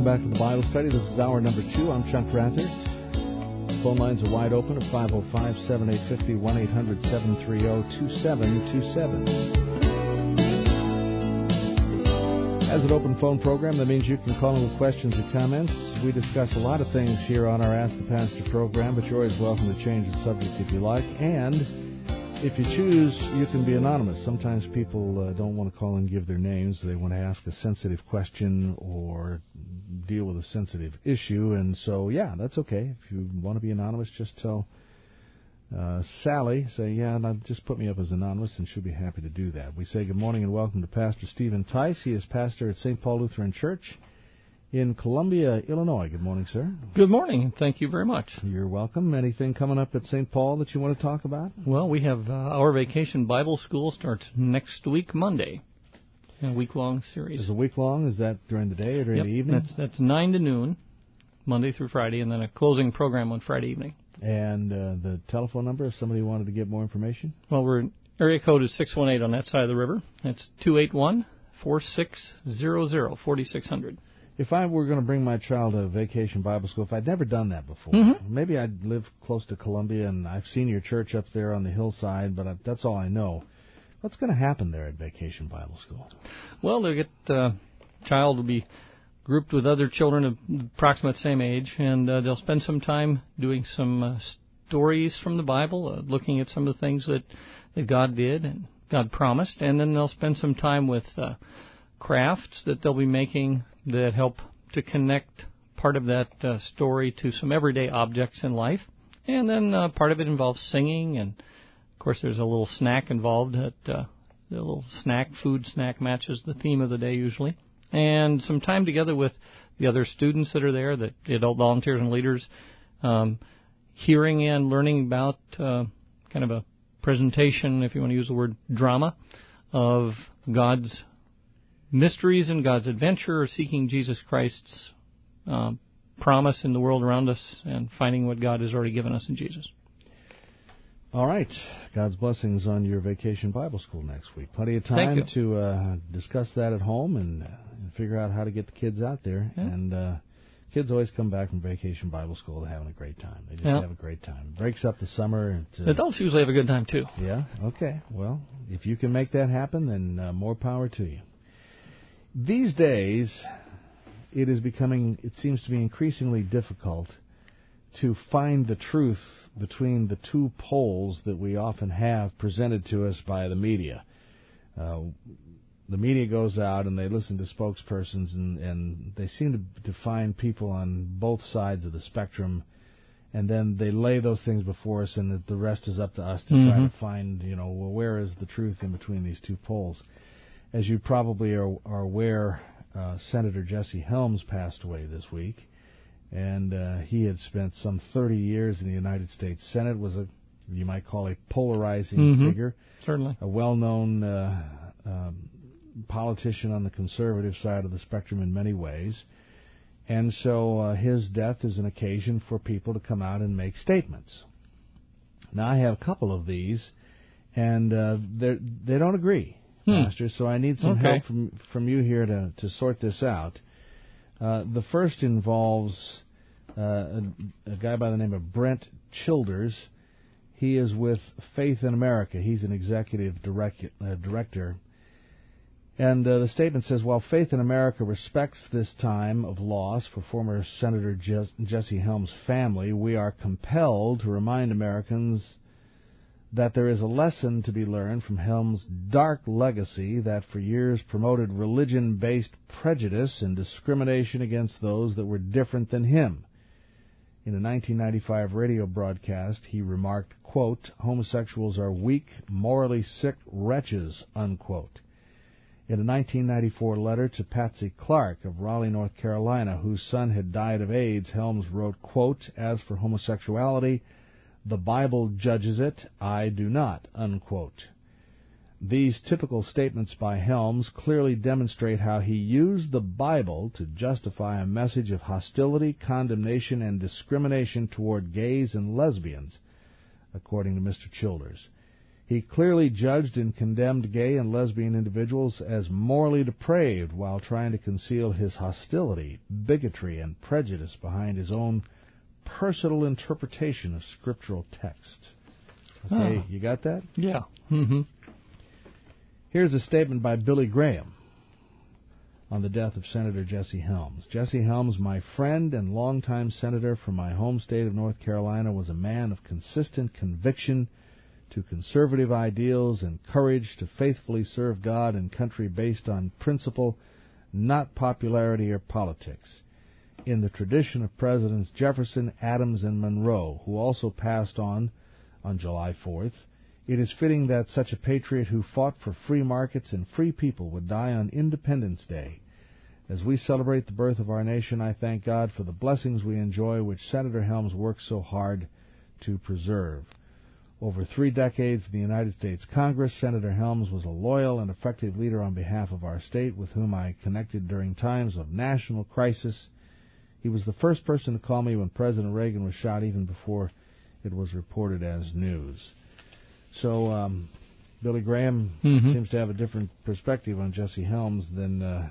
welcome back to the Bible Study. This is hour number 2. I'm Chuck Rather. Phone lines are wide open at 505-7850, 1-800-730-2727. As an open phone program, that means you can call in with questions or comments. We discuss a lot of things here on our Ask the Pastor program, but you're always welcome to change the subject if you like. And if you choose, you can be anonymous. Sometimes people don't want to call and give their names. They want to ask a sensitive question or deal with a sensitive issue. And so, yeah, that's okay. If you want to be anonymous, just tell Sally, say, yeah, just put me up as anonymous, and she'll be happy to do that. We say good morning and welcome to Pastor Stephen Tice. He is pastor at St. Paul Lutheran Church in Columbia, Illinois. Good morning, sir. Good morning. Thank you very much. You're welcome. Anything coming up at St. Paul that you want to talk about? Well, we have our Vacation Bible School starts next week, Monday, a week-long series. Is it a week-long? Is that during the day or during the evening? That's 9 to noon, Monday through Friday, and then a closing program on Friday evening. And the telephone number, if somebody wanted to get more information? Well, area code is 618 on that side of the river. That's 281-4600, 4600. If I were going to bring my child to Vacation Bible School, if I'd never done that before, maybe I'd live close to Columbia, and I've seen your church up there on the hillside, but that's all I know. What's going to happen there at Vacation Bible School? Well, child will be grouped with other children of approximate same age, and they'll spend some time doing some stories from the Bible, looking at some of the things that God did and God promised, and then they'll spend some time with crafts that they'll be making that help to connect part of that story to some everyday objects in life. And then part of it involves singing, and, of course, there's a little snack involved. The little food snack matches the theme of the day usually. And some time together with the other students that are there, the adult volunteers and leaders, hearing and learning about kind of a presentation, if you want to use the word drama, of God's mysteries and God's adventure, seeking Jesus Christ's promise in the world around us and finding what God has already given us in Jesus. All right. God's blessings on your Vacation Bible School next week. Plenty of time to discuss that at home and figure out how to get the kids out there. Yeah. And kids always come back from Vacation Bible School having a great time. They just have a great time. It breaks up the summer. Adults usually have a good time, too. Yeah? Okay. Well, if you can make that happen, then more power to you. These days, it seems to be increasingly difficult to find the truth between the two poles that we often have presented to us by the media. The media goes out and they listen to spokespersons, and they seem to find people on both sides of the spectrum, and then they lay those things before us, and the rest is up to us to try to find, where is the truth in between these two poles. As you probably are aware, Senator Jesse Helms passed away this week, and he had spent some 30 years in the United States Senate, was you might call a polarizing figure. Certainly. A well-known politician on the conservative side of the spectrum in many ways. And so his death is an occasion for people to come out and make statements. Now, I have a couple of these, and they don't agree. Pastor, so I need some help from you here to sort this out. The first involves a guy by the name of Brent Childers. He is with Faith in America. He's an executive director. And the statement says, while Faith in America respects this time of loss for former Senator Jesse Helms' family, we are compelled to remind Americans that there is a lesson to be learned from Helms' dark legacy that for years promoted religion-based prejudice and discrimination against those that were different than him. In a 1995 radio broadcast, he remarked, quote, homosexuals are weak, morally sick wretches, unquote. In a 1994 letter to Patsy Clark of Raleigh, North Carolina, whose son had died of AIDS, Helms wrote, quote, as for homosexuality, the Bible judges it, I do not, unquote. These typical statements by Helms clearly demonstrate how he used the Bible to justify a message of hostility, condemnation, and discrimination toward gays and lesbians, according to Mr. Childers. He clearly judged and condemned gay and lesbian individuals as morally depraved while trying to conceal his hostility, bigotry, and prejudice behind his own personal interpretation of scriptural text. Okay, you got that? Yeah. Mm-hmm. Here's a statement by Billy Graham on the death of Senator Jesse Helms. Jesse Helms, my friend and longtime senator from my home state of North Carolina, was a man of consistent conviction to conservative ideals and courage to faithfully serve God and country based on principle, not popularity or politics. In the tradition of Presidents Jefferson, Adams, and Monroe, who also passed on July 4th, it is fitting that such a patriot who fought for free markets and free people would die on Independence Day. As we celebrate the birth of our nation, I thank God for the blessings we enjoy, which Senator Helms worked so hard to preserve. Over 3 decades in the United States Congress, Senator Helms was a loyal and effective leader on behalf of our state with whom I connected during times of national crisis. He was the first person to call me when President Reagan was shot, even before it was reported as news. So Billy Graham seems to have a different perspective on Jesse Helms than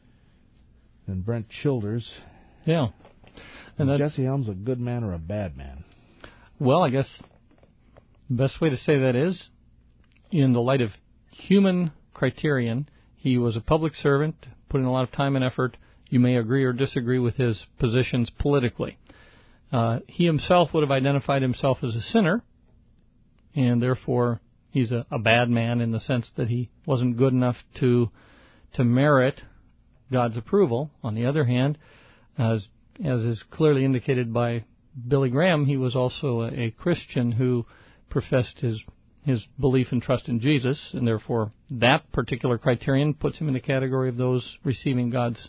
Brent Childers. Yeah. And is Jesse Helms a good man or a bad man? Well, I guess the best way to say that is, in the light of human criterion, he was a public servant, put in a lot of time and effort. You may agree or disagree with his positions politically. He himself would have identified himself as a sinner, and therefore he's a bad man in the sense that he wasn't good enough to merit God's approval. On the other hand, as is clearly indicated by Billy Graham, he was also a Christian who professed his belief and trust in Jesus, and therefore that particular criterion puts him in the category of those receiving God's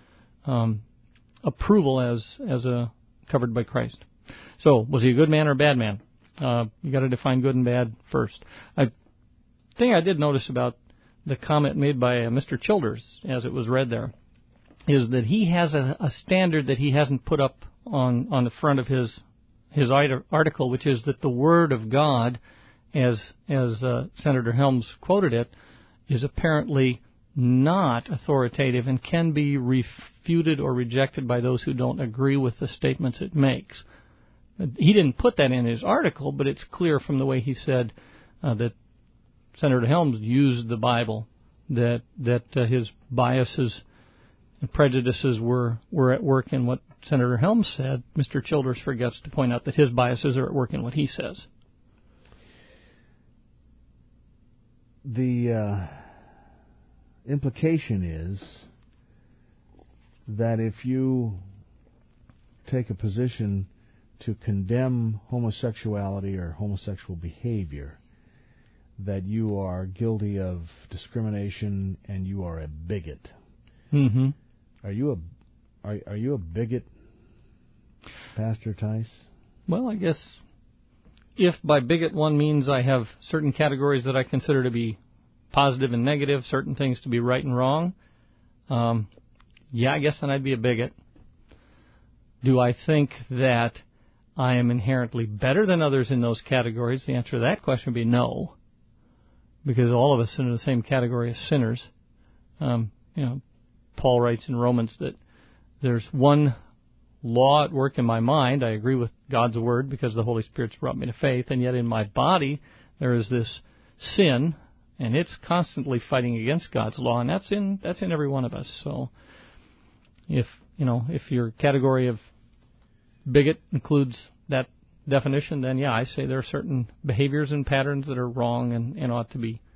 approval as covered by Christ. So, was he a good man or a bad man? You got to define good and bad first. A thing I did notice about the comment made by Mr. Childers, as it was read there, is that he has a standard that he hasn't put up on the front of his article, which is that the Word of God, as Senator Helms quoted it, is apparently not authoritative and can be refuted or rejected by those who don't agree with the statements it makes. He didn't put that in his article, but it's clear from the way he said that Senator Helms used the Bible, that his biases and prejudices were at work in what Senator Helms said. Mr. Childers forgets to point out that his biases are at work in what he says. The implication is that if you take a position to condemn homosexuality or homosexual behavior, that you are guilty of discrimination and you are a bigot. Mm-hmm. Are you a bigot, Pastor Tice? Well, I guess if by bigot one means I have certain categories that I consider to be positive and negative, certain things to be right and wrong, I guess then I'd be a bigot. Do I think that I am inherently better than others in those categories? The answer to that question would be no, because all of us are in the same category as sinners. Paul writes in Romans that there's one law at work in my mind. I agree with God's word because the Holy Spirit's brought me to faith, and yet in my body there is this sin, and it's constantly fighting against God's law, and that's in every one of us. So if your category of bigot includes that definition, then I say there are certain behaviors and patterns that are wrong and ought to be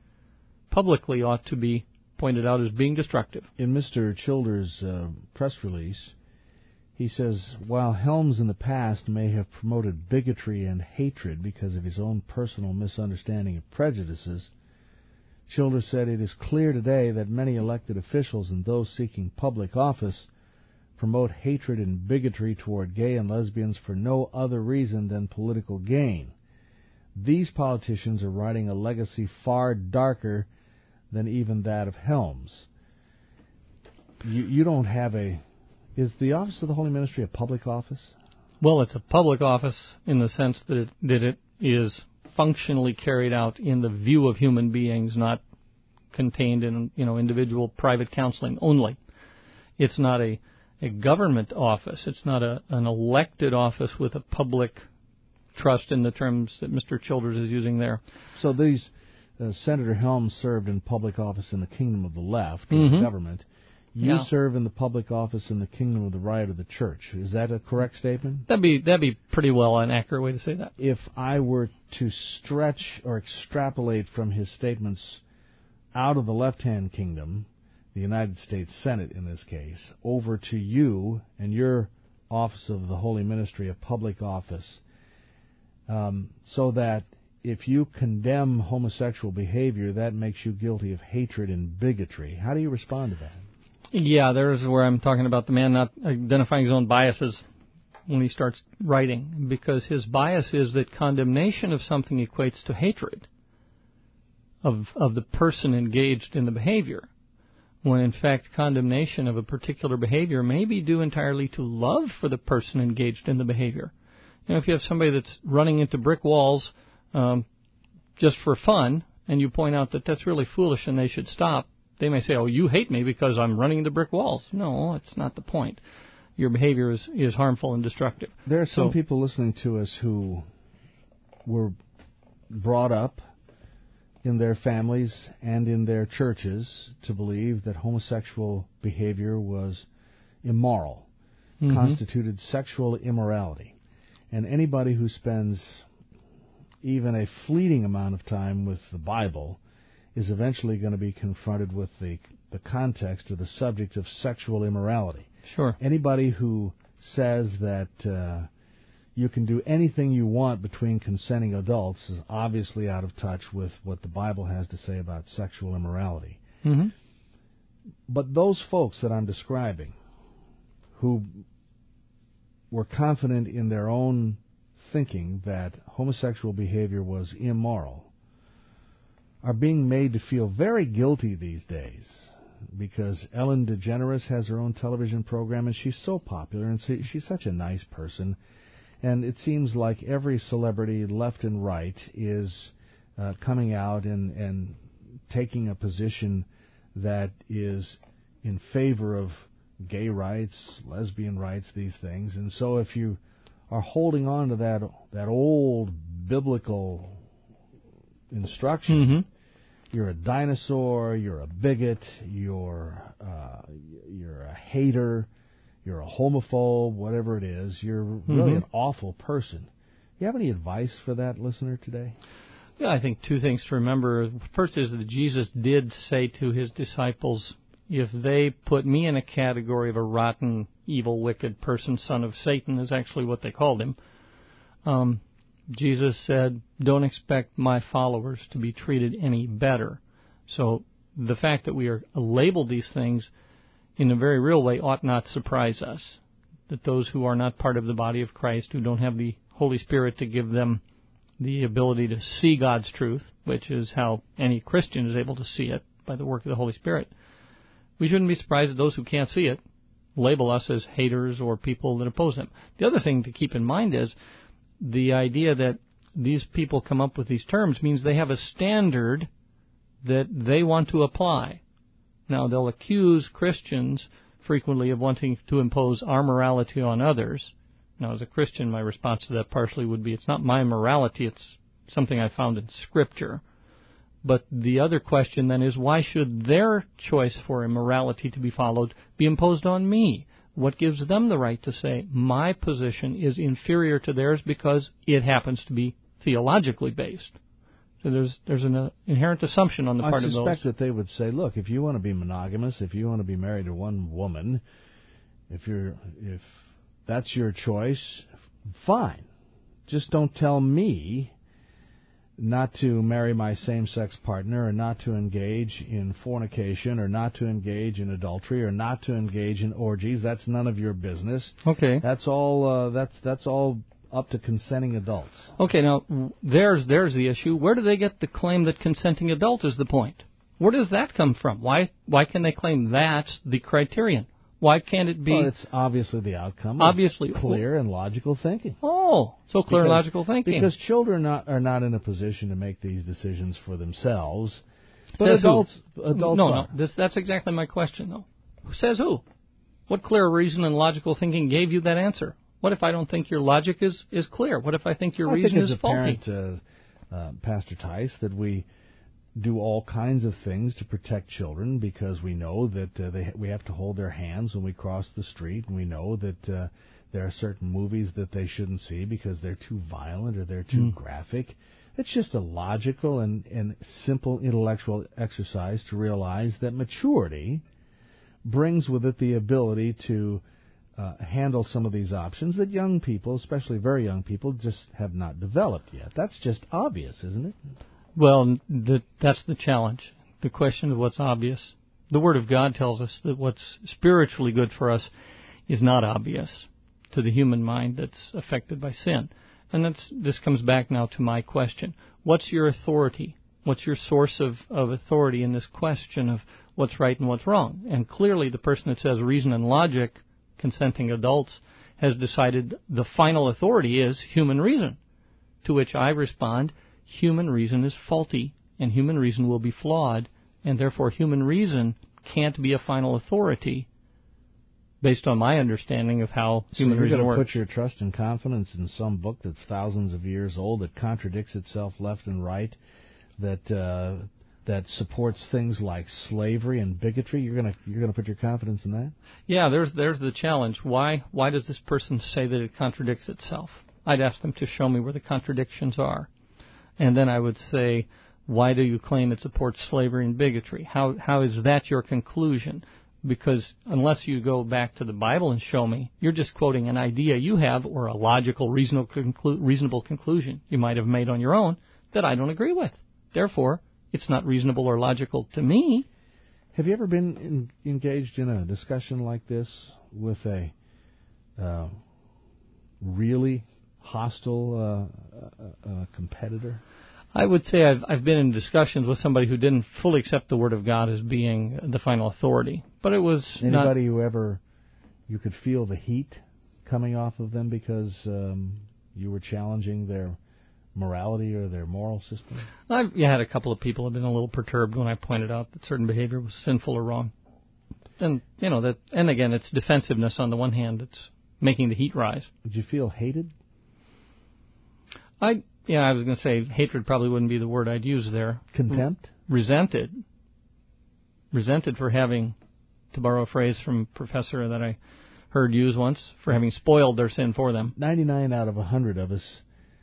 pointed out as being destructive. In Mr. Childers' press release, he says, while Helms in the past may have promoted bigotry and hatred because of his own personal misunderstanding of prejudices, Childers said it is clear today that many elected officials and those seeking public office promote hatred and bigotry toward gay and lesbians for no other reason than political gain. These politicians are writing a legacy far darker than even that of Helms. You don't have is the office of the Holy Ministry a public office? Well, it's a public office in the sense that it is functionally carried out in the view of human beings, not contained in individual private counseling only. It's not a government office. It's not an elected office with a public trust in the terms that Mr. Childers is using there. So these Senator Helms served in public office in the kingdom of the left, in the government. You serve in the public office in the kingdom of the right of the church. Is that a correct statement? That'd be pretty well an accurate way to say that. If I were to stretch or extrapolate from his statements out of the left-hand kingdom, the United States Senate in this case, over to you and your office of the Holy Ministry of Public Office, so that if you condemn homosexual behavior, that makes you guilty of hatred and bigotry. How do you respond to that? Yeah, there's where I'm talking about the man not identifying his own biases when he starts writing, because his bias is that condemnation of something equates to hatred of the person engaged in the behavior, when in fact condemnation of a particular behavior may be due entirely to love for the person engaged in the behavior. If you have somebody that's running into brick walls just for fun, and you point out that that's really foolish and they should stop, they may say, oh, you hate me because I'm running into brick walls. No, that's not the point. Your behavior is harmful and destructive. There are some people listening to us who were brought up in their families and in their churches to believe that homosexual behavior was immoral, constituted sexual immorality. And anybody who spends even a fleeting amount of time with the Bible is eventually going to be confronted with the context or the subject of sexual immorality. Sure. Anybody who says that you can do anything you want between consenting adults is obviously out of touch with what the Bible has to say about sexual immorality. Mm-hmm. But those folks that I'm describing, who were confident in their own thinking that homosexual behavior was immoral, are being made to feel very guilty these days, because Ellen DeGeneres has her own television program, and she's so popular, and she's such a nice person, and it seems like every celebrity, left and right, is coming out and taking a position that is in favor of gay rights, lesbian rights, these things. And so if you are holding on to that old biblical instruction, you're a dinosaur, you're a bigot, you're a hater, you're a homophobe, whatever it is, you're really an awful person. Do you have any advice for that listener today? Yeah, I think two things to remember. First is that Jesus did say to his disciples, if they put me in a category of a rotten, evil, wicked person, son of Satan is actually what they called him, Jesus said, don't expect my followers to be treated any better. So the fact that we are labeled these things in a very real way ought not surprise us, that those who are not part of the body of Christ, who don't have the Holy Spirit to give them the ability to see God's truth, which is how any Christian is able to see it by the work of the Holy Spirit, we shouldn't be surprised that those who can't see it label us as haters or people that oppose them. The other thing to keep in mind is the idea that these people come up with these terms means they have a standard that they want to apply. Now, they'll accuse Christians frequently of wanting to impose our morality on others. Now, as a Christian, my response to that partially would be, it's not my morality, it's something I found in Scripture. But the other question then is, why should their choice for a morality to be followed be imposed on me? What gives them the right to say my position is inferior to theirs because it happens to be theologically based? So there's an inherent assumption on the part of those. I suspect that they would say, look, if you want to be monogamous, if you want to be married to one woman, if that's your choice, fine. Just don't tell me not to marry my same-sex partner, or not to engage in fornication, or not to engage in adultery, or not to engage in orgies. That's none of your business. Okay. That's all. That's all up to consenting adults. Okay. Now there's the issue. Where do they get the claim that consenting adult is the point? Where does that come from? Why can they claim that's the criterion? Why can't it be? Well, it's obviously the outcome obviously of clear and logical thinking. Oh, so clear and logical thinking. Because children are not in a position to make these decisions for themselves. But Says adults who? No, are. That's exactly my question, though. Says who? What clear reason and logical thinking gave you that answer? What if I don't think your logic is clear? What if I think your reason is faulty? I think it's apparent, Pastor Tice, that we do all kinds of things to protect children because we know that we have to hold their hands when we cross the street, and we know that there are certain movies that they shouldn't see because they're too violent or they're too graphic. It's just a logical and simple intellectual exercise to realize that maturity brings with it the ability to handle some of these options that young people, especially very young people, just have not developed yet. That's just obvious, isn't it? Well, that's the challenge, the question of what's obvious. The Word of God tells us that what's spiritually good for us is not obvious to the human mind that's affected by sin. And this comes back now to my question. What's your authority? What's your source of authority in this question of what's right and what's wrong? And clearly the person that says reason and logic, consenting adults, has decided the final authority is human reason, to which I respond, human reason is faulty, and human reason will be flawed, and therefore human reason can't be a final authority based on my understanding of how human reason works. So you're going to put your trust and confidence in some book that's thousands of years old, that contradicts itself left and right, that supports things like slavery and bigotry? You're going to put your confidence in that? Yeah, there's the challenge. Why does this person say that it contradicts itself? I'd ask them to show me where the contradictions are. And then I would say, why do you claim it supports slavery and bigotry? How is that your conclusion? Because unless you go back to the Bible and show me, you're just quoting an idea you have or a logical, reasonable conclusion you might have made on your own that I don't agree with. Therefore, it's not reasonable or logical to me. Have you ever been engaged in a discussion like this with a really hostile competitor? I would say I've been in discussions with somebody who didn't fully accept the Word of God as being the final authority. But it was anybody who ever you could feel the heat coming off of them because you were challenging their morality or their moral system? I've had a couple of people have been a little perturbed when I pointed out that certain behavior was sinful or wrong. And and again, it's defensiveness on the one hand that's making the heat rise. Did you feel hated? I was going to say hatred probably wouldn't be the word I'd use there. Contempt? Resented for having, to borrow a phrase from a professor that I heard use once, for having spoiled their sin for them. 99 out of 100 of us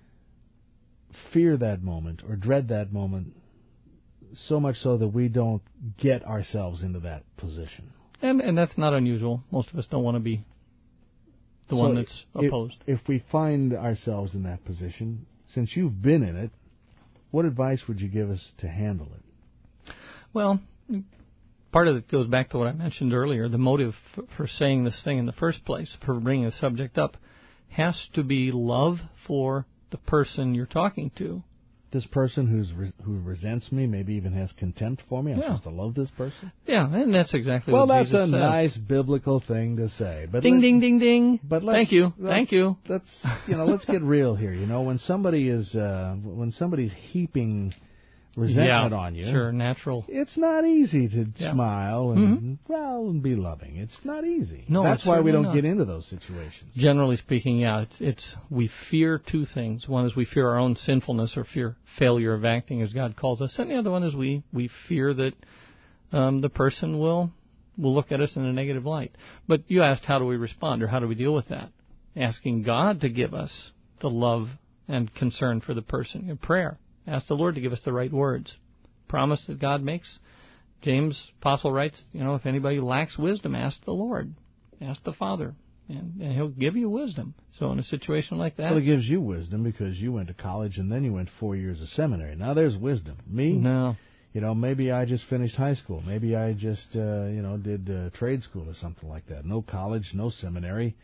fear that moment or dread that moment so much so that we don't get ourselves into that position. And that's not unusual. Most of us don't want to be the one that's opposed. If we find ourselves in that position, since you've been in it, what advice would you give us to handle it? Well, part of it goes back to what I mentioned earlier. The motive for saying this thing in the first place, for bringing the subject up, has to be love for the person you're talking to. This person who resents me, maybe even has contempt for me, I'm supposed to love this person? Yeah, and that's exactly what Jesus said. Well, that's a nice biblical thing to say. But ding, ding, ding, ding. But Thank you. Let's get real here. When somebody's heaping resentment on you, sure, natural. It's not easy to smile and and be loving. It's not easy. No, that's why we don't get into those situations. Generally speaking, it's we fear two things. One is we fear our own sinfulness or fear failure of acting as God calls us, and the other one is we fear that the person will look at us in a negative light. But you asked, how do we respond or how do we deal with that? Asking God to give us the love and concern for the person in prayer. Ask the Lord to give us the right words. Promise that God makes. James, apostle, writes, if anybody lacks wisdom, ask the Lord. Ask the Father, and He'll give you wisdom. So in a situation like that... Well, He gives you wisdom because you went to college and then you went 4 years of seminary. Now there's wisdom. Me? No. Maybe I just finished high school. Maybe I just, did trade school or something like that. No college, no seminary.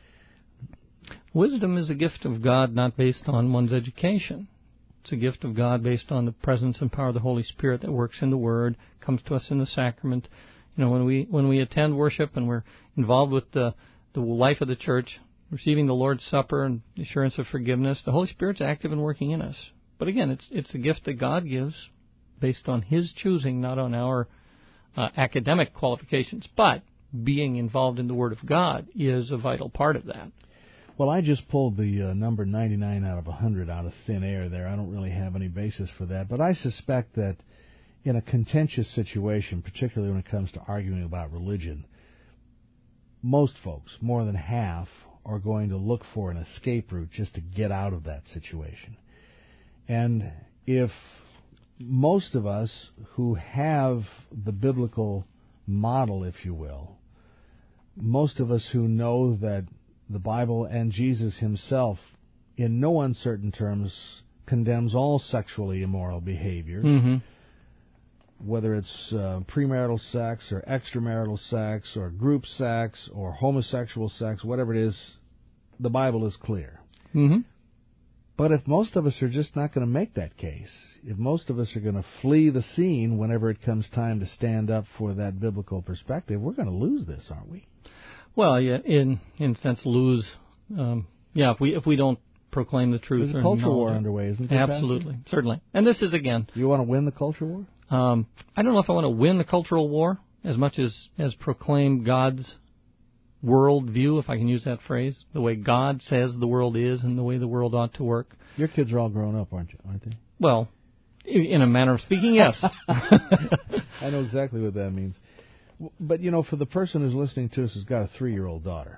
Wisdom is a gift of God, not based on one's education. It's a gift of God based on the presence and power of the Holy Spirit that works in the Word, comes to us in the sacrament, when we attend worship and we're involved with the life of the church, receiving the Lord's Supper and the assurance of forgiveness, the Holy Spirit's active and working in us. But again, it's a gift that God gives based on His choosing, not on our academic qualifications. But being involved in the Word of God is a vital part of that. Well, I just pulled the number 99 out of 100 out of thin air there. I don't really have any basis for that. But I suspect that in a contentious situation, particularly when it comes to arguing about religion, most folks, more than half, are going to look for an escape route just to get out of that situation. And if most of us who have the biblical model, if you will, most of us who know that the Bible and Jesus Himself, in no uncertain terms, condemns all sexually immoral behavior, whether it's premarital sex or extramarital sex or group sex or homosexual sex, whatever it is, the Bible is clear. But if most of us are just not going to make that case, if most of us are going to flee the scene whenever it comes time to stand up for that biblical perspective, we're going to lose this, aren't we? Well, yeah, in a sense, lose. If we don't proclaim the truth. There's a culture war underway, isn't there? Absolutely, Pastor? Certainly. And this is, again... You want to win the culture war? I don't know if I want to win the cultural war as much as proclaim God's world view, if I can use that phrase, the way God says the world is and the way the world ought to work. Your kids are all grown up, aren't they? Well, in a manner of speaking, yes. I know exactly what that means. But, for the person who's listening to us who's got a 3-year-old daughter,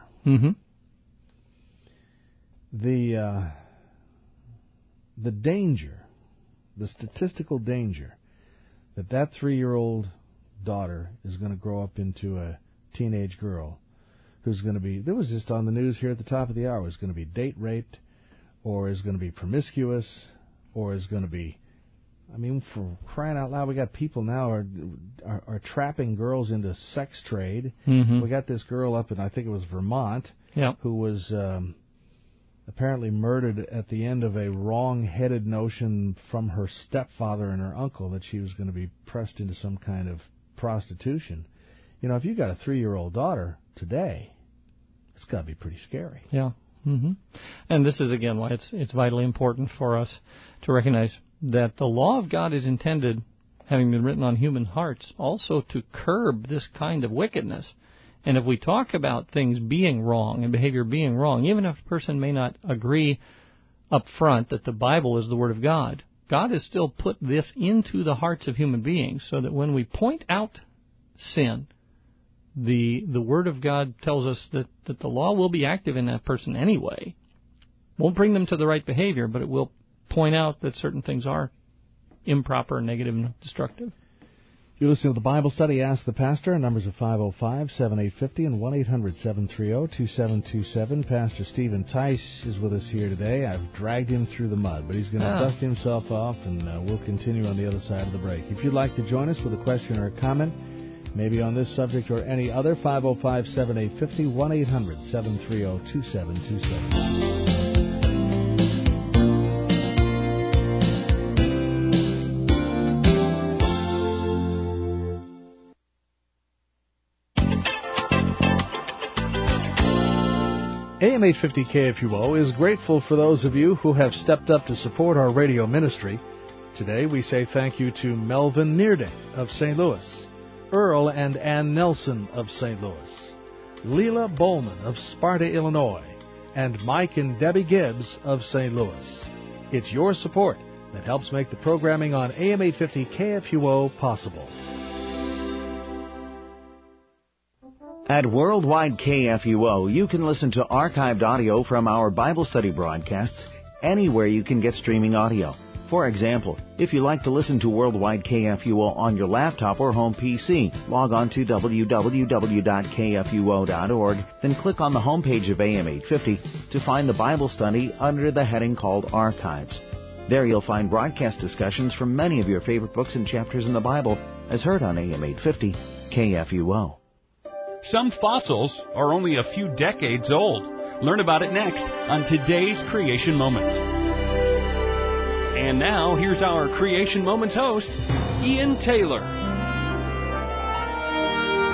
the danger, the statistical danger that 3-year-old daughter is going to grow up into a teenage girl who's going to be, there was just on the news here at the top of the hour, is going to be date raped, or is going to be promiscuous, or is going to be, for crying out loud, we got people now are trapping girls into sex trade. We got this girl up in, I think it was Vermont, who was apparently murdered at the end of a wrong-headed notion from her stepfather and her uncle that she was going to be pressed into some kind of prostitution. If you got a 3-year-old daughter today, it's got to be pretty scary. Yeah. And this is, again, why it's vitally important for us to recognize that the law of God is intended, having been written on human hearts, also to curb this kind of wickedness. And if we talk about things being wrong and behavior being wrong, even if a person may not agree up front that the Bible is the Word of God, God has still put this into the hearts of human beings so that when we point out sin, the Word of God tells us that the law will be active in that person anyway. Won't bring them to the right behavior, but it will point out that certain things are improper, negative, and destructive. You're listening to the Bible Study Ask the Pastor. Our numbers are 505-7850 and 1-800-730-2727. Pastor Stephen Tice is with us here today. I've dragged him through the mud, but he's going to dust himself off, and we'll continue on the other side of the break. If you'd like to join us with a question or a comment, maybe on this subject or any other, 505-7850, 1-800-730-2727. AM 850 KFUO is grateful for those of you who have stepped up to support our radio ministry. Today we say thank you to Melvin Neerding of St. Louis, Earl and Ann Nelson of St. Louis, Leela Bowman of Sparta, Illinois, and Mike and Debbie Gibbs of St. Louis. It's your support that helps make the programming on AM 850 KFUO possible. At Worldwide KFUO, you can listen to archived audio from our Bible study broadcasts anywhere you can get streaming audio. For example, if you like to listen to Worldwide KFUO on your laptop or home PC, log on to www.kfuo.org, then click on the homepage of AM 850 to find the Bible study under the heading called Archives. There you'll find broadcast discussions from many of your favorite books and chapters in the Bible as heard on AM 850 KFUO. Some fossils are only a few decades old. Learn about it next on today's Creation Moments. And now, here's our Creation Moments host, Ian Taylor.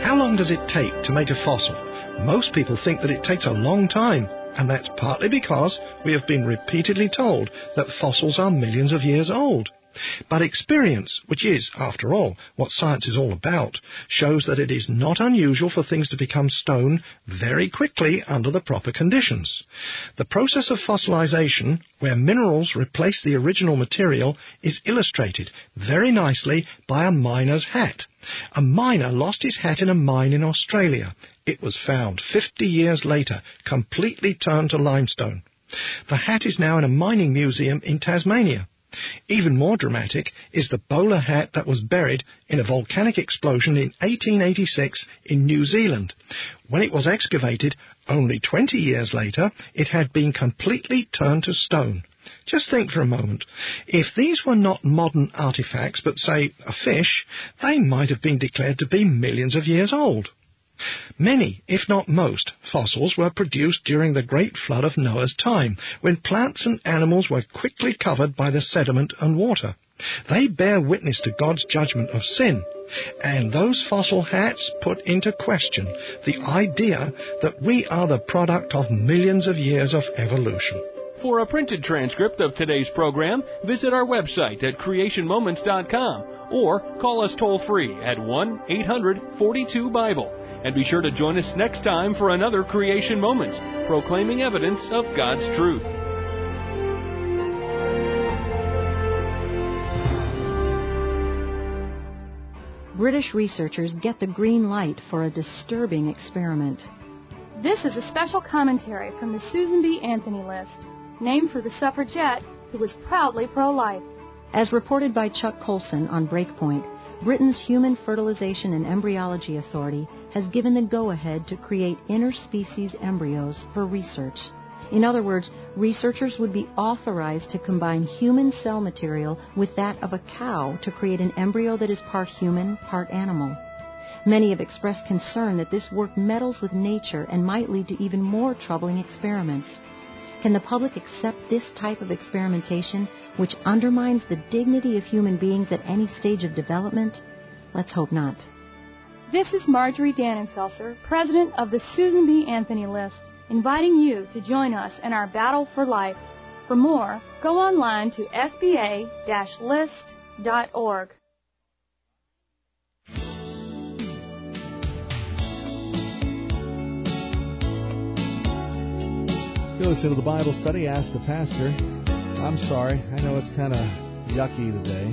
How long does it take to make a fossil? Most people think that it takes a long time, and that's partly because we have been repeatedly told that fossils are millions of years old. But experience, which is, after all, what science is all about, shows that it is not unusual for things to become stone very quickly under the proper conditions. The process of fossilization, where minerals replace the original material, is illustrated very nicely by a miner's hat. A miner lost his hat in a mine in Australia. It was found 50 years later, completely turned to limestone. The hat is now in a mining museum in Tasmania. Even more dramatic is the bowler hat that was buried in a volcanic explosion in 1886 in New Zealand. When it was excavated, only 20 years later, it had been completely turned to stone. Just think for a moment. If these were not modern artifacts, but, say, a fish, they might have been declared to be millions of years old. Many, if not most, fossils were produced during the great flood of Noah's time, when plants and animals were quickly covered by the sediment and water. They bear witness to God's judgment of sin, and those fossil hats put into question the idea that we are the product of millions of years of evolution. For a printed transcript of today's program, visit our website at creationmoments.com or call us toll-free at 1-800-42-BIBLE. And be sure to join us next time for another Creation Moments, proclaiming evidence of God's truth. British researchers get the green light for a disturbing experiment. This is a special commentary from the Susan B. Anthony List, named for the suffragette who was proudly pro-life. As reported by Chuck Colson on Breakpoint, Britain's Human Fertilization and Embryology Authority has given the go-ahead to create interspecies embryos for research. In other words, researchers would be authorized to combine human cell material with that of a cow to create an embryo that is part human, part animal. Many have expressed concern that this work meddles with nature and might lead to even more troubling experiments. Can the public accept this type of experimentation, which undermines the dignity of human beings at any stage of development? Let's hope not. This is Marjorie Dannenfelser, president of the Susan B. Anthony List, inviting you to join us in our battle for life. For more, go online to sba-list.org. You listen to the Bible study, Ask the Pastor. I'm sorry, I know it's kind of yucky today.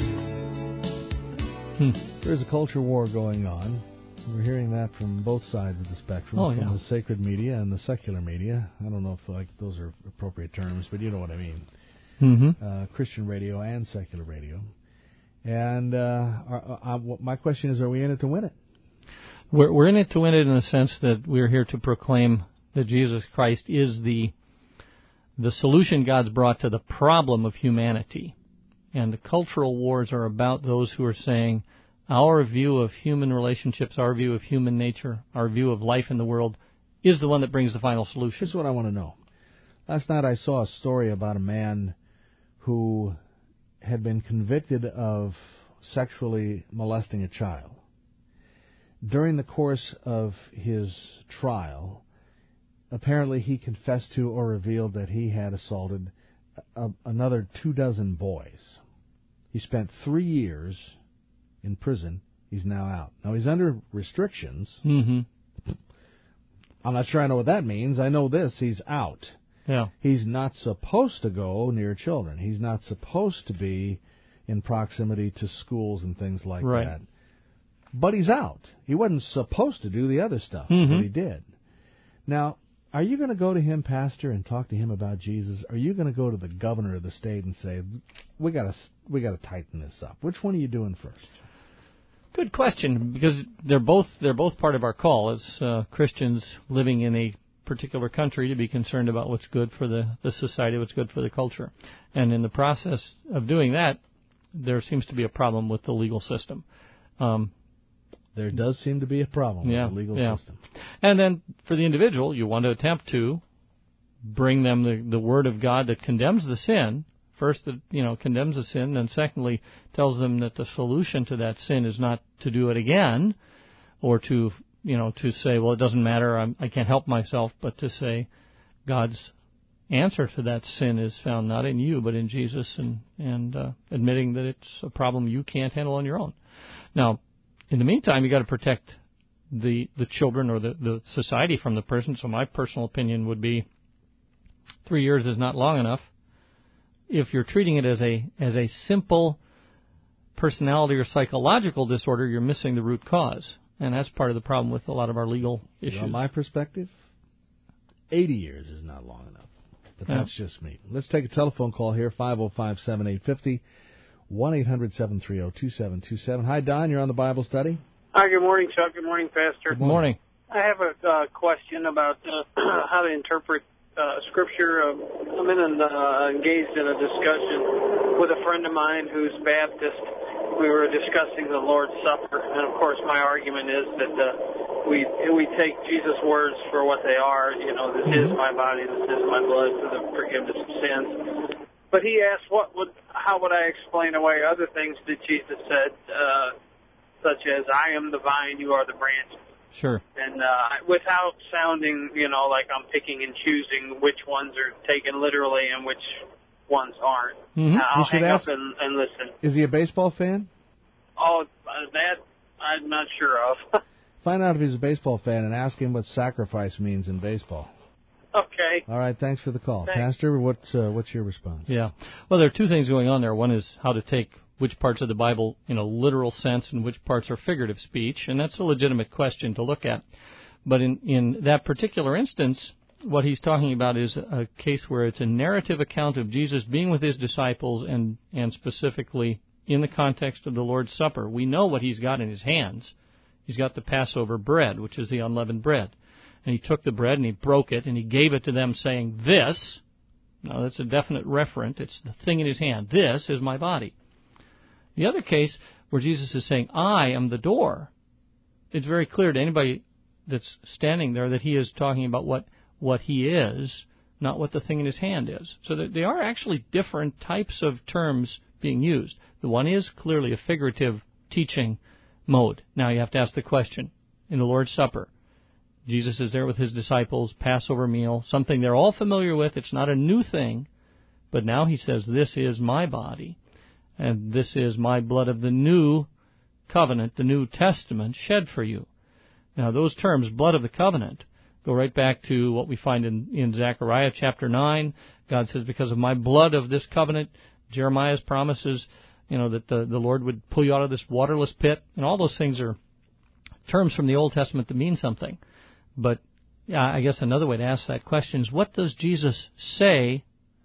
There's a culture war going on. We're hearing that from both sides of the spectrum, from the sacred media and the secular media. I don't know if those are appropriate terms, but you know what I mean. Christian radio and secular radio. And my question is, are we in it to win it? We're in it to win it in the sense that we're here to proclaim that Jesus Christ is the solution God's brought to the problem of humanity. And the cultural wars are about those who are saying, our view of human relationships, our view of human nature, our view of life in the world is the one that brings the final solution. Here's what I want to know. Last night I saw a story about a man who had been convicted of sexually molesting a child. During the course of his trial, apparently he confessed to or revealed that he had assaulted another 24 boys. He spent 3 years in prison. He's now out. Now, he's under restrictions. I'm not sure I know what that means. I know this. He's out. Yeah. He's not supposed to go near children. He's not supposed to be in proximity to schools and things like that. But he's out. He wasn't supposed to do the other stuff, but he did. Now, are you going to go to him, Pastor, and talk to him about Jesus? Are you going to go to the governor of the state and say, we got to tighten this up? Which one are you doing first? Good question, because they're both part of our call as Christians living in a particular country to be concerned about what's good for the society, what's good for the culture. And in the process of doing that, there seems to be a problem with the legal system. There does seem to be a problem with the legal system. And then for the individual, you want to attempt to bring them the Word of God that condemns the sin. First, condemns the sin, and secondly, tells them that the solution to that sin is not to do it again or to to say, well, it doesn't matter, I can't help myself, but to say God's answer to that sin is found not in you, but in Jesus, and admitting that it's a problem you can't handle on your own. Now, in the meantime, you got to protect the children or the society from the person. So my personal opinion would be 3 years is not long enough. If you're treating it as a simple personality or psychological disorder, you're missing the root cause. And that's part of the problem with a lot of our legal issues. From my perspective, 80 years is not long enough. But that's just me. Let's take a telephone call here, 505-7850, 1-800-730-2727. Hi, Don. You're on the Bible study. Hi, good morning, Chuck. Good morning, Pastor. Good morning. I have a question about how to interpret Scripture. I'm engaged in a discussion with a friend of mine who's Baptist. We were discussing the Lord's Supper, and of course my argument is that we take Jesus' words for what they are. This is my body, this is my blood for the forgiveness of sins. But he asked, how would I explain away other things that Jesus said, such as, I am the vine, you are the branch. Sure. And without sounding, like I'm picking and choosing which ones are taken literally and which ones aren't. I'll hang up and listen. Is he a baseball fan? Oh, that I'm not sure of. Find out if he's a baseball fan and ask him what sacrifice means in baseball. Okay. All right, thanks for the call. Thanks. Pastor, what's your response? Yeah. Well, there are two things going on there. One is how to take which parts of the Bible in a literal sense and which parts are figurative speech, and that's a legitimate question to look at. But in that particular instance, what he's talking about is a case where it's a narrative account of Jesus being with his disciples and specifically in the context of the Lord's Supper. We know what he's got in his hands. He's got the Passover bread, which is the unleavened bread. And he took the bread and he broke it and he gave it to them saying, this, now that's a definite referent, it's the thing in his hand, this is my body. The other case where Jesus is saying, I am the door, it's very clear to anybody that's standing there that he is talking about what he is, not what the thing in his hand is. So they are actually different types of terms being used. The one is clearly a figurative teaching mode. Now you have to ask the question, in the Lord's Supper, Jesus is there with his disciples, Passover meal, something they're all familiar with. It's not a new thing, but now he says, this is my body, and this is my blood of the new covenant, the New Testament, shed for you. Now those terms, blood of the covenant, go right back to what we find in Zechariah chapter 9. God says, because of my blood of this covenant, Jeremiah's promises, that the Lord would pull you out of this waterless pit. And all those things are terms from the Old Testament that mean something. But I guess another way to ask that question is, what does Jesus say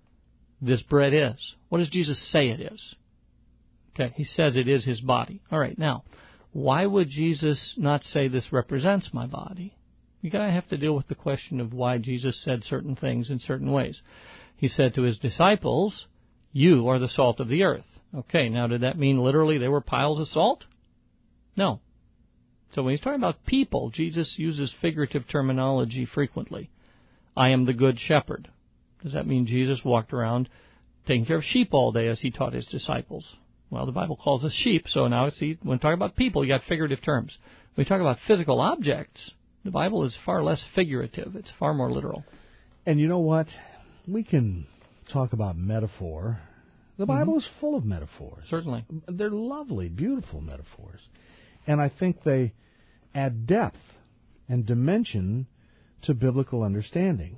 this bread is? What does Jesus say it is? Okay, he says it is his body. All right, now, why would Jesus not say this represents my body? You're going to have to deal with the question of why Jesus said certain things in certain ways. He said to his disciples, you are the salt of the earth. Okay, now did that mean literally they were piles of salt? No. So when he's talking about people, Jesus uses figurative terminology frequently. I am the good shepherd. Does that mean Jesus walked around taking care of sheep all day as he taught his disciples? Well, the Bible calls us sheep, so now when we talk about people, you got figurative terms. When we talk about physical objects, the Bible is far less figurative. It's far more literal. And you know what? We can talk about metaphor. The Bible is full of metaphors. Certainly. They're lovely, beautiful metaphors. And I think they add depth and dimension to biblical understanding.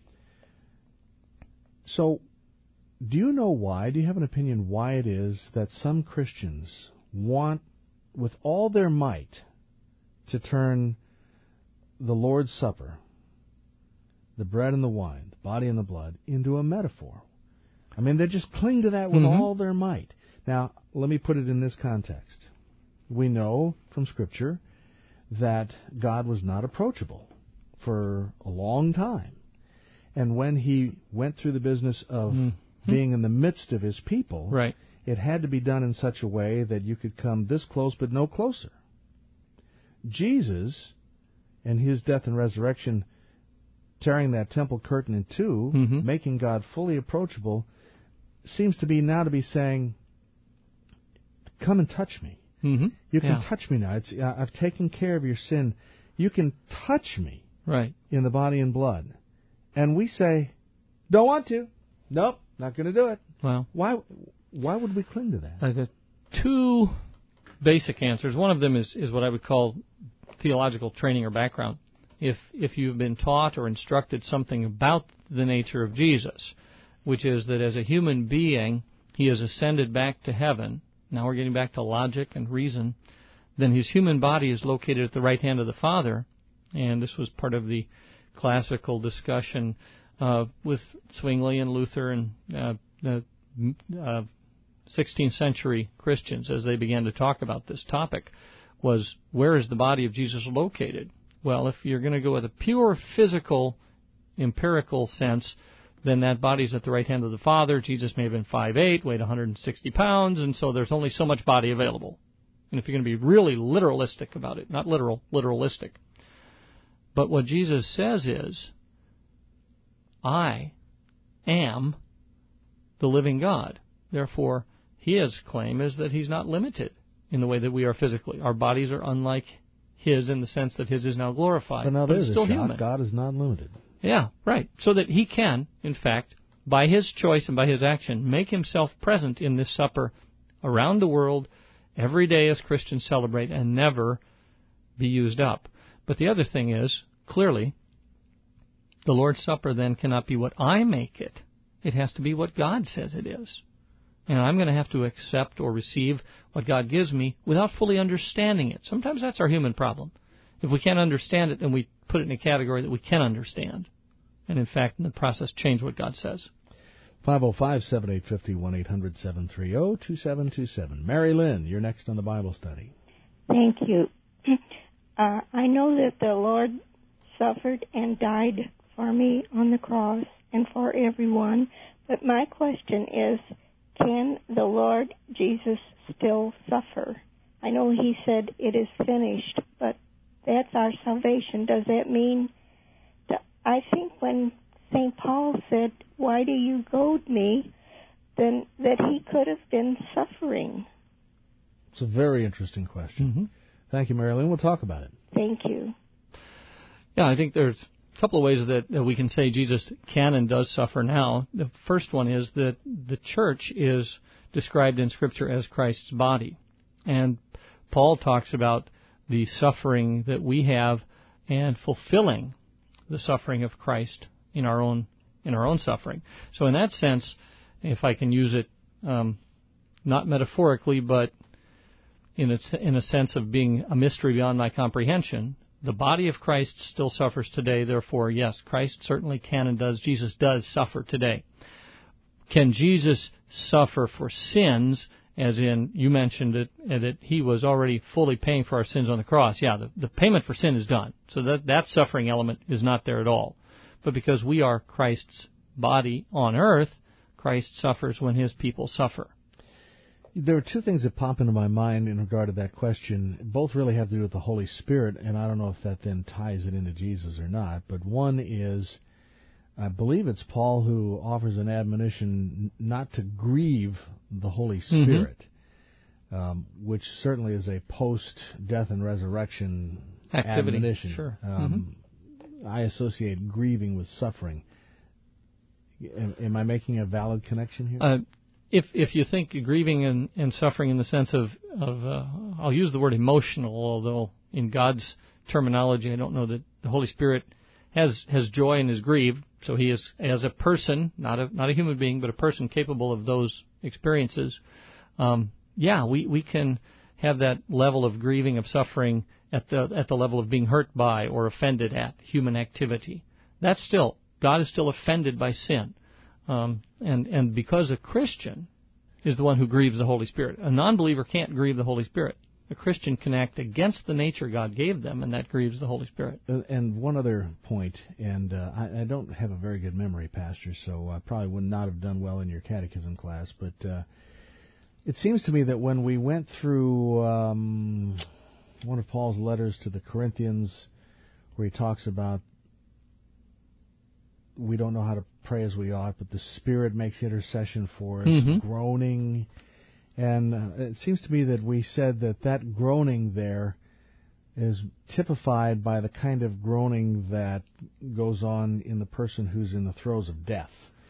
So, do you know why? Do you have an opinion why it is that some Christians want, with all their might, to turn the Lord's Supper, the bread and the wine, the body and the blood, into a metaphor? I mean, they just cling to that with all their might. Now, let me put it in this context. We know from Scripture that God was not approachable for a long time. And when he went through the business of being in the midst of his people, right, it had to be done in such a way that you could come this close but no closer. Jesus, and his death and resurrection, tearing that temple curtain in two, making God fully approachable, seems to be now to be saying, come and touch me. You can touch me now. I've taken care of your sin. You can touch me Right. in the body and blood. And we say, don't want to. Nope, not going to do it. Well, Why would we cling to that? the two basic answers. One of them is what I would call theological training or background. If you've been taught or instructed something about the nature of Jesus, which is that as a human being, he has ascended back to heaven. Now we're getting back to logic and reason. Then his human body is located at the right hand of the Father. And this was part of the classical discussion with Zwingli and Luther and the 16th century Christians as they began to talk about this topic, was where is the body of Jesus located? Well, if you're going to go with a pure physical, empirical sense, then that body's at the right hand of the Father. Jesus may have been 5'8", weighed 160 pounds, and so there's only so much body available. And if you're going to be really literalistic about it, not literal, literalistic. But what Jesus says is, I am the living God. Therefore, his claim is that he's not limited in the way that we are physically. Our bodies are unlike his in the sense that his is now glorified. But now it's there's still a shot. human. God is not limited. Yeah, right. So that he can, in fact, by his choice and by his action, make himself present in this supper around the world every day as Christians celebrate and never be used up. But the other thing is, clearly, the Lord's Supper then cannot be what I make it. It has to be what God says it is. And I'm going to have to accept or receive what God gives me without fully understanding it. Sometimes that's our human problem. If we can't understand it, then we put it in a category that we can understand. And in fact, in the process, change what God says. 505-7850, 1-800-730-2727. Mary Lynn, you're next on the Bible study. Thank you. I know that the Lord suffered and died for me on the cross and for everyone, but my question is, can the Lord Jesus still suffer? I know he said it is finished, but that's our salvation. Does that mean that, I think when St. Paul said, why do you goad me, then that he could have been suffering. It's a very interesting question. Mm-hmm. Thank you, Mary Lynn. We'll talk about it. Thank you. Yeah, I think there's a couple of ways that we can say Jesus can and does suffer now. The first one is that the church is described in Scripture as Christ's body. And Paul talks about the suffering that we have and fulfilling the suffering of Christ in our own suffering. So in that sense, if I can use it not metaphorically, but in a sense of being a mystery beyond my comprehension, the body of Christ still suffers today. Therefore, yes, Christ certainly can and does. Jesus does suffer today. Can Jesus suffer for sins, as in, you mentioned it, that he was already fully paying for our sins on the cross? Yeah, the payment for sin is done. So that suffering element is not there at all. But because we are Christ's body on earth, Christ suffers when his people suffer. There are two things that pop into my mind in regard to that question. Both really have to do with the Holy Spirit, and I don't know if that then ties it into Jesus or not. But one is, I believe it's Paul who offers an admonition not to grieve the Holy Spirit, which certainly is a post-death and resurrection activity. Admonition. Sure. I associate grieving with suffering. Am I making a valid connection here? If you think grieving and suffering in the sense of I'll use the word emotional, although in God's terminology, I don't know that the Holy Spirit has joy and is grieved. So he is, as a person, not a human being, but a person capable of those experiences. We can have that level of grieving, of suffering at the level of being hurt by or offended at human activity. That's still, God is still offended by sin. And because a Christian is the one who grieves the Holy Spirit. A non-believer can't grieve the Holy Spirit. A Christian can act against the nature God gave them, and that grieves the Holy Spirit. And one other point, and I don't have a very good memory, Pastor, so I probably would not have done well in your catechism class, but it seems to me that when we went through one of Paul's letters to the Corinthians, where he talks about we don't know how to pray as we ought, but the Spirit makes intercession for us, groaning. And it seems to me that we said that groaning there is typified by the kind of groaning that goes on in the person who's in the throes of death.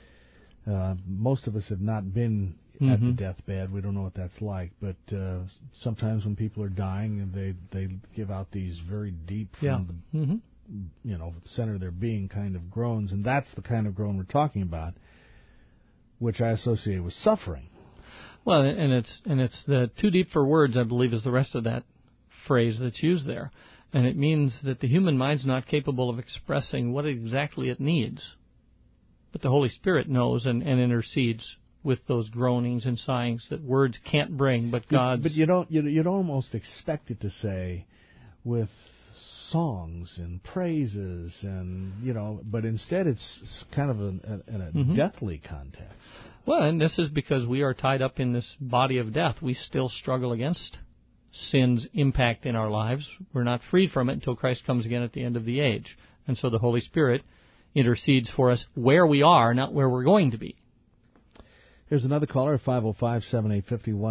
Most of us have not been at the deathbed. We don't know what that's like, but sometimes when people are dying, and they give out these very deep, from the center of their being kind of groans, and that's the kind of groan we're talking about, which I associate with suffering. Well, and it's the too deep for words, I believe, is the rest of that phrase that's used there. And it means that the human mind's not capable of expressing what exactly it needs. But the Holy Spirit knows and intercedes with those groanings and sighings that words can't bring, but God's... But you don't almost expect it to say with songs and praises and, but instead it's kind of in a deathly context. Well, and this is because we are tied up in this body of death. We still struggle against sin's impact in our lives. We're not freed from it until Christ comes again at the end of the age. And so the Holy Spirit intercedes for us where we are, not where we're going to be. Here's another caller, 505-7850,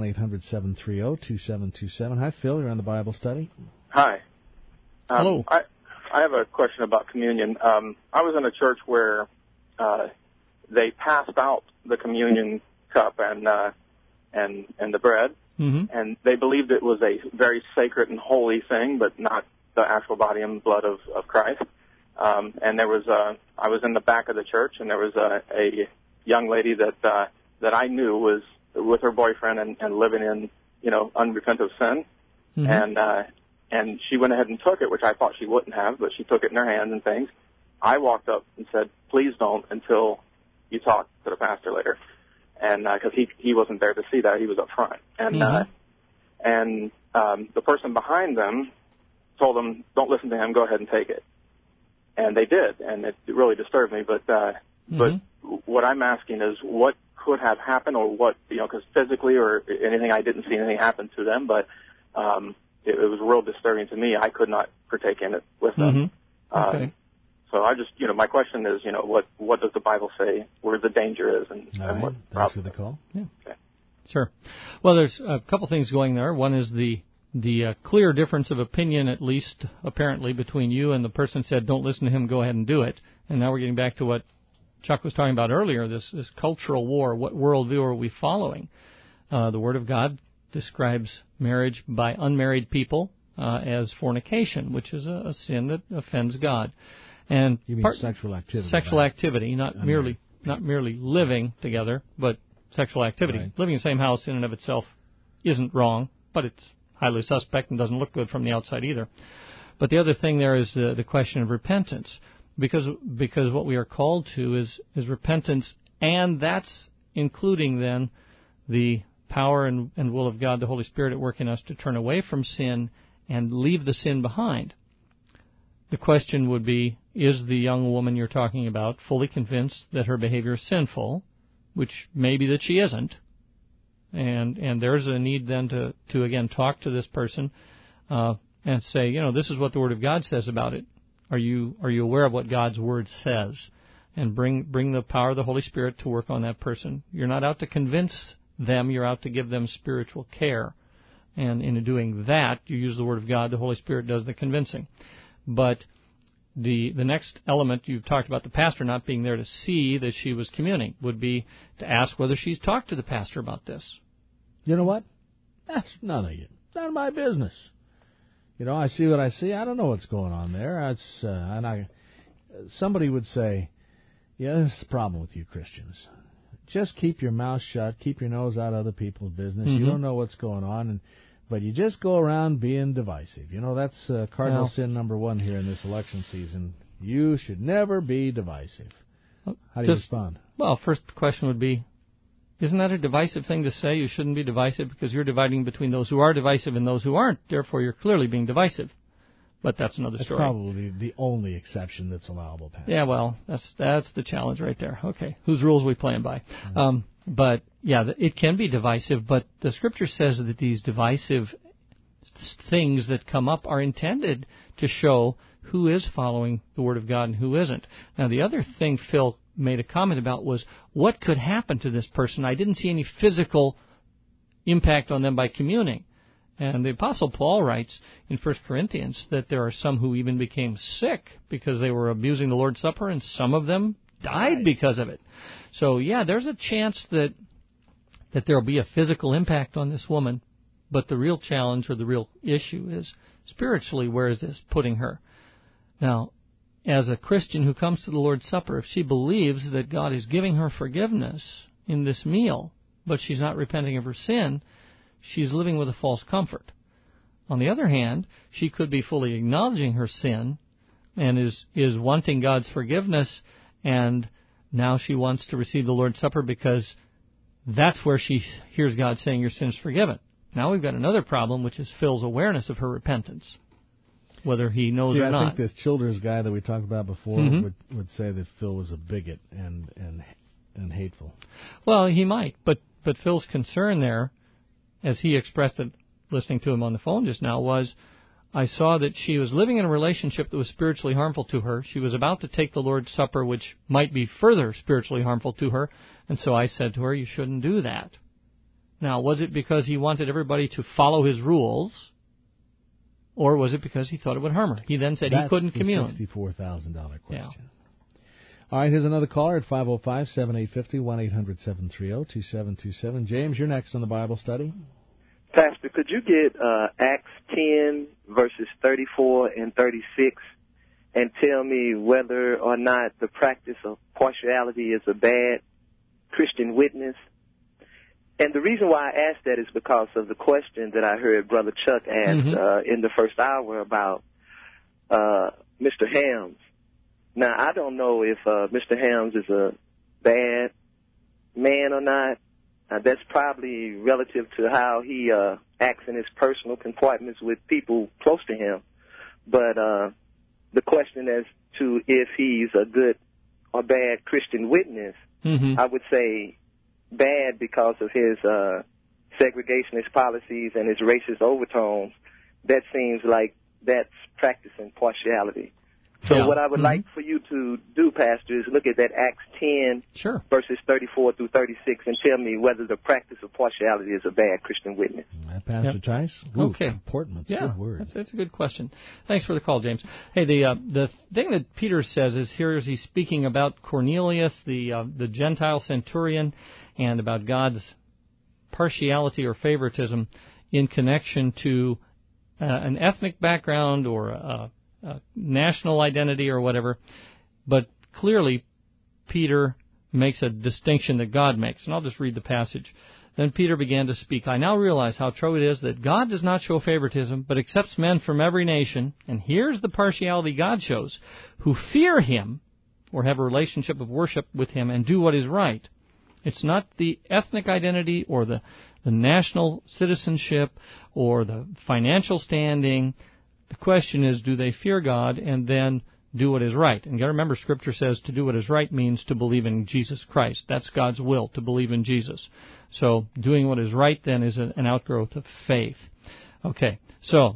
1-800-730-2727. Hi, Phil. You're on the Bible study. Hi. Hello. I have a question about communion. I was in a church where they passed out the communion cup and the bread, and they believed it was a very sacred and holy thing, but not the actual body and blood of Christ. And there was I was in the back of the church, and there was a young lady that I knew was with her boyfriend and living in unrepentant sin, and she went ahead and took it, which I thought she wouldn't have, but she took it in her hand and things. I walked up and said, "Please don't until you talk to the pastor later," and because he wasn't there to see that, he was up front, and the person behind them told them, "Don't listen to him, go ahead and take it," and they did, and it really disturbed me. But what I'm asking is, what could have happened, or what, because physically or anything, I didn't see anything happen to them, but it was real disturbing to me. I could not partake in it with them. Okay. So I just, my question is, what does the Bible say where the danger is, and what thanks for the call. Yeah. Okay. Sure. Well, there's a couple things going there. One is the clear difference of opinion, at least apparently, between you and the person who said, "Don't listen to him, go ahead and do it." And now we're getting back to what Chuck was talking about earlier, this cultural war. What worldview are we following? The Word of God describes marriage by unmarried people as fornication, which is a sin that offends God. And you mean sexual activity? Sexual activity, not merely living together, but sexual activity. Right. Living in the same house in and of itself isn't wrong, but it's highly suspect and doesn't look good from the outside either. But the other thing there is the question of repentance, because what we are called to is repentance, and that's including then the power and will of God, the Holy Spirit at work in us to turn away from sin and leave the sin behind. The question would be, is the young woman you're talking about fully convinced that her behavior is sinful, which may be that she isn't, and there's a need then to again talk to this person and say, this is what the Word of God says about it. Are you aware of what God's Word says? And bring the power of the Holy Spirit to work on that person. You're not out to convince them, you're out to give them spiritual care. And in doing that, you use the Word of God, the Holy Spirit does the convincing. But the next element, you've talked about the pastor not being there to see that she was communing, would be to ask whether she's talked to the pastor about this. You know what? That's none of my business. I see what I see. I don't know what's going on there. Somebody would say, "Yeah, this is the problem with you Christians. Just keep your mouth shut. Keep your nose out of other people's business. You don't know what's going on, but you just go around being divisive. That's cardinal sin number one here in this election season. You should never be divisive." How do you respond? Well, first the question would be, isn't that a divisive thing to say? You shouldn't be divisive because you're dividing between those who are divisive and those who aren't. Therefore, you're clearly being divisive. But that's another story. That's probably the only exception that's allowable, Pat. Yeah, well, that's the challenge right there. Okay, whose rules are we playing by? But, yeah, it can be divisive, but the Scripture says that these divisive things that come up are intended to show who is following the Word of God and who isn't. Now, the other thing Phil made a comment about was what could happen to this person. I didn't see any physical impact on them by communing. And the Apostle Paul writes in 1 Corinthians that there are some who even became sick because they were abusing the Lord's Supper, and some of them died because of it. So, yeah, there's a chance that there will be a physical impact on this woman, but the real challenge or the real issue is spiritually, where is this putting her? Now, as a Christian who comes to the Lord's Supper, if she believes that God is giving her forgiveness in this meal, but she's not repenting of her sin, she's living with a false comfort. On the other hand, she could be fully acknowledging her sin and is wanting God's forgiveness, and now she wants to receive the Lord's Supper because that's where she hears God saying your sin is forgiven. Now we've got another problem, which is Phil's awareness of her repentance, whether he knows or not. I think this Childers guy that we talked about before would say that Phil was a bigot and hateful. Well, he might, but Phil's concern there, as he expressed it listening to him on the phone just now, was, I saw that she was living in a relationship that was spiritually harmful to her. She was about to take the Lord's Supper, which might be further spiritually harmful to her, and so I said to her, you shouldn't do that. Now, was it because he wanted everybody to follow his rules, or was it because he thought it would harm her? He then said he couldn't commune. That's the $64,000 question. Yeah. All right, here's another caller at 505-7850, 1-800-730-2727. James, you're next on the Bible study. Pastor, could you get Acts 10, verses 34 and 36, and tell me whether or not the practice of partiality is a bad Christian witness? And the reason why I asked that is because of the question that I heard Brother Chuck ask in the first hour about Mr. Hams. Now, I don't know if Mr. Hams is a bad man or not. That's probably relative to how he acts in his personal compartments with people close to him. But the question as to if he's a good or bad Christian witness, I would say bad because of his segregationist policies and his racist overtones. That seems like that's practicing partiality. So what I would like for you to do, Pastor, is look at that Acts 10, verses 34 through 36, and tell me whether the practice of partiality is a bad Christian witness. Pastor Tice? Okay. Portman's good word. That's a good question. Thanks for the call, James. Hey, the thing that Peter says is here is he's speaking about Cornelius, the Gentile centurion, and about God's partiality or favoritism in connection to an ethnic background or a national identity or whatever, but clearly Peter makes a distinction that God makes, and I'll just read the passage. Then Peter began to speak. I now realize how true it is that God does not show favoritism, but accepts men from every nation, and here's the partiality God shows, who fear Him or have a relationship of worship with Him and do what is right. It's not the ethnic identity or the national citizenship or the financial standing. The question is, do they fear God and then do what is right? And you got to remember, Scripture says to do what is right means to believe in Jesus Christ. That's God's will, to believe in Jesus. So doing what is right then is an outgrowth of faith. Okay, so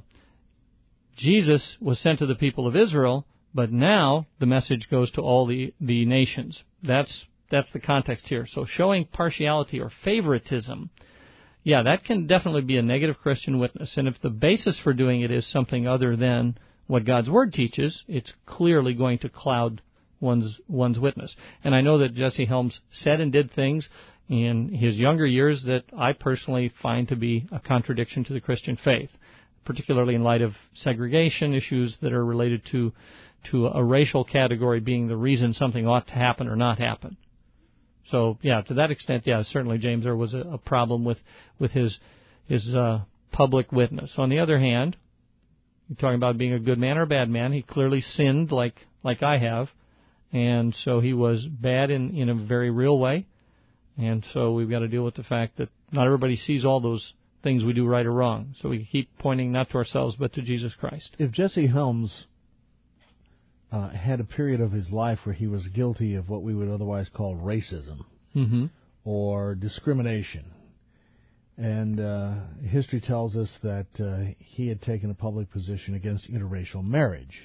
Jesus was sent to the people of Israel, but now the message goes to all the nations. That's the context here. So showing partiality or favoritism, yeah, that can definitely be a negative Christian witness. And if the basis for doing it is something other than what God's Word teaches, it's clearly going to cloud one's witness. And I know that Jesse Helms said and did things in his younger years that I personally find to be a contradiction to the Christian faith, particularly in light of segregation issues that are related to a racial category being the reason something ought to happen or not happen. So, yeah, to that extent, yeah, certainly, James, there was a problem with his public witness. On the other hand, you're talking about being a good man or a bad man. He clearly sinned like I have, and so he was bad in a very real way. And so we've got to deal with the fact that not everybody sees all those things we do right or wrong. So we keep pointing not to ourselves but to Jesus Christ. If Jesse Helms had a period of his life where he was guilty of what we would otherwise call racism or discrimination. And history tells us that he had taken a public position against interracial marriage.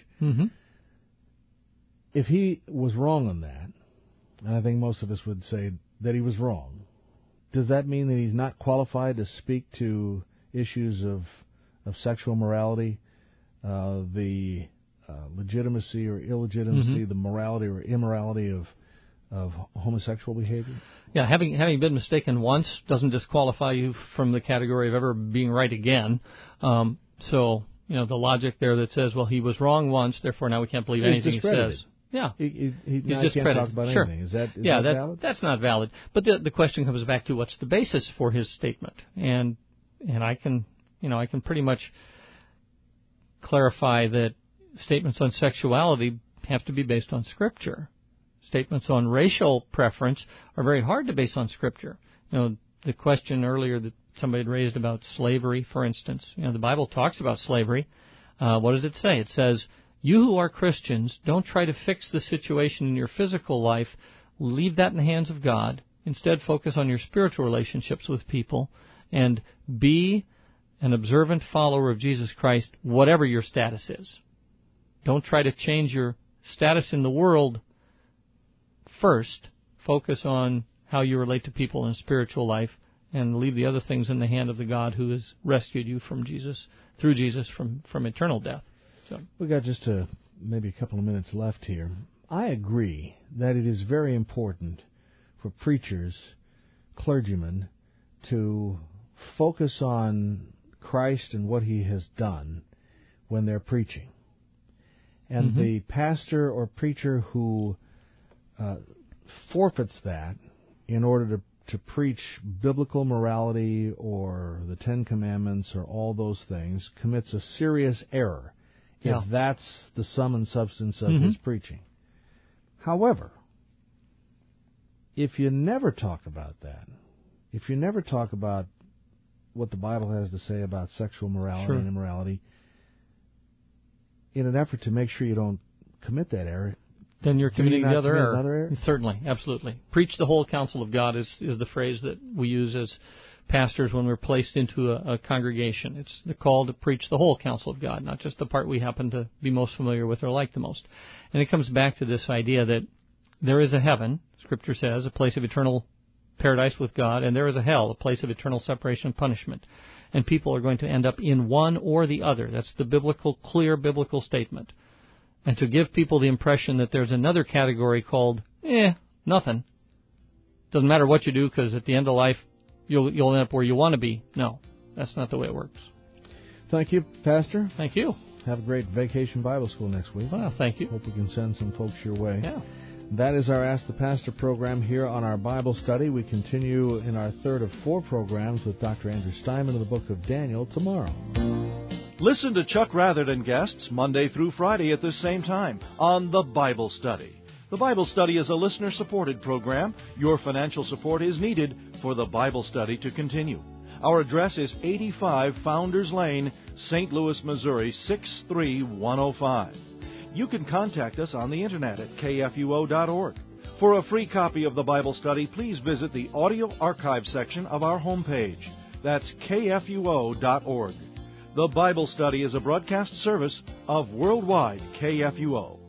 If he was wrong on that, and I think most of us would say that he was wrong, does that mean that he's not qualified to speak to issues of sexual morality, the legitimacy or illegitimacy, the morality or immorality of homosexual behavior? Yeah, having been mistaken once doesn't disqualify you from the category of ever being right again. So, the logic there that says, well, he was wrong once, therefore now we can't believe anything he says. Yeah. He's discredited. Can't talk about sure. anything. Is that valid? That's not valid. But the question comes back to what's the basis for his statement. And I can pretty much clarify that statements on sexuality have to be based on Scripture. Statements on racial preference are very hard to base on Scripture. The question earlier that somebody had raised about slavery, for instance. The Bible talks about slavery. What does it say? It says, you who are Christians, don't try to fix the situation in your physical life. Leave that in the hands of God. Instead, focus on your spiritual relationships with people and be an observant follower of Jesus Christ, whatever your status is. Don't try to change your status in the world first. Focus on how you relate to people in a spiritual life and leave the other things in the hand of the God who has rescued you from Jesus, through Jesus from eternal death. So we got just maybe a couple of minutes left here. I agree that it is very important for preachers, clergymen, to focus on Christ and what He has done when they're preaching. And the pastor or preacher who forfeits that in order to preach biblical morality or the Ten Commandments or all those things commits a serious error if that's the sum and substance of his preaching. However, if you never talk about that, if you never talk about what the Bible has to say about sexual morality and immorality, in an effort to make sure you don't commit that error, then you're committing the other error. Another error. Certainly, absolutely. Preach the whole counsel of God is the phrase that we use as pastors when we're placed into a congregation. It's the call to preach the whole counsel of God, not just the part we happen to be most familiar with or like the most. And it comes back to this idea that there is a heaven, Scripture says, a place of eternal paradise with God, and there is a hell, a place of eternal separation and punishment. And people are going to end up in one or the other. That's the clear biblical statement. And to give people the impression that there's another category called, nothing. Doesn't matter what you do because at the end of life, you'll end up where you want to be. No, that's not the way it works. Thank you, Pastor. Thank you. Have a great Vacation Bible School next week. Well, thank you. Hope we can send some folks your way. Yeah. That is our Ask the Pastor program here on our Bible study. We continue in our third of 4 programs with Dr. Andrew Steinman of the book of Daniel tomorrow. Listen to Chuck Rather and guests Monday through Friday at this same time on The Bible Study. The Bible Study is a listener-supported program. Your financial support is needed for the Bible Study to continue. Our address is 85 Founders Lane, St. Louis, Missouri, 63105. You can contact us on the Internet at kfuo.org. For a free copy of the Bible Study, please visit the audio archive section of our homepage. That's kfuo.org. The Bible Study is a broadcast service of Worldwide KFUO.